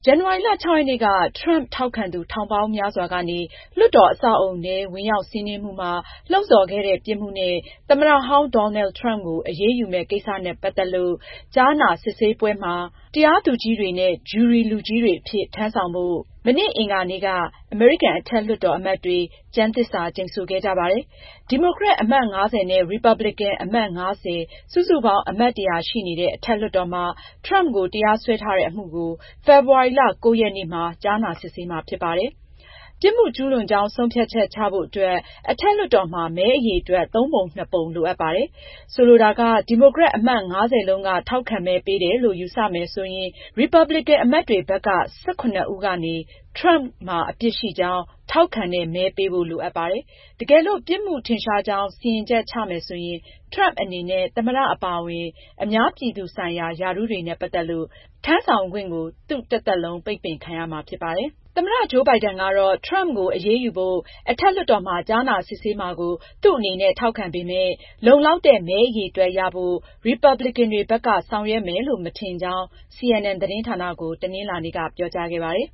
ဇန်နဝါရီလ 6 ရက်နေ့က Trump ထောက်ခံသူ ထောင်ပေါင်းများစွာကနေ လွှတ်တော်အဆောက်အအုံထဲ ဝင်ရောက်စီးနင်းမှုမှာ လှုံ့ဆော်ခဲ့တဲ့ ပြစ်မှုနဲ့ သမ္မတဟောင်း Donald Trump ကို အရေးယူမယ့် ကိစ္စနဲ့ ပတ်သက်လို့ ကြားနာစစ်ဆေးပွဲမှာ တရားသူကြီးတွေနဲ့ ဂျုရီလူကြီးတွေအဖြစ် ထမ်းဆောင်ဖို့ မနေ့ အင်္ဂါနေ့က အမေရိကန် အထက်လွှတ်တော်အမတ်တွေ ကျမ်းသစ္စာ ကျိန်ဆိုခဲ့ကြပါတယ်။ ဒီမိုကရက်အမတ် ၅၀ နဲ့ ရီပါပလင်ကန် အမတ် ၅၀ စုစုပေါင်း အမတ် ၁၀၀ ရှိနေတဲ့ အထက်လွှတ်တော်မှာ Trump ကို တရားစွဲထားတဲ့ အမှုကို ဖေဖေါ်ဝါရီလ 9 ရက်နေ့မှာ ကြားနာစစ်ဆေးမှာ ဖြစ်ပါတယ်။ ပြစ်မှုကျူးလွန်ကြောင်း ဆုံးဖြတ်ချက်ချဖို့အတွက် အထက်လွှတ်တော်မှာ မဲအရေအတွက် သုံးပုံနှစ်ပုံ လိုအပ်ပါတယ်။ ဆိုလိုတာက ဒီမိုကရက်အမတ် ၅၀ လုံးက ထောက်ခံမဲပေးတယ်လို့ ယူဆမယ်ဆိုရင် ရီပါပလင်ကန် အမတ်တွေဘက်က ၁၇ ဦးကနေ Trump မှာ အပြစ်ရှိကြောင်း ထောက်ခံတဲ့ မဲပေးဖို့ လိုအပ်ပါတယ်။ တကယ်လို့ ပြစ်မှုထင်ရှားကြောင်း စီရင်ချက်ချမယ်ဆိုရင် Trump အနေနဲ့ သမ္မတ အပါအဝင် အများပြည်သူဆိုင်ရာ ရာထူးတွေနဲ့ ပတ်သက်လို့ ထမ်းဆောင်ခွင့်ကို သူ့တသက်လုံး ပိတ်ပင်ခံရမှာ ဖြစ်ပါတယ်။ သမ္မတ Joe Biden ကတော့ Trump ကို အရေးယူဖို့ အထက်လွှတ်တော်မှာ ကြားနာစစ်ဆေးမှာကို သူ့အနေနဲ့ ထောက်ခံပေမယ့် လုံလောက်တဲ့ မဲအရေအတွက်ရဖို့ ရီပါပလင်ကန်တွေဘက်က ဆောင်ရွက်မယ်လို့ မထင်ကြောင်း CNN သတင်းဌာနကို တနင်္လာနေ့က ပြောကြားခဲ့ပါတယ်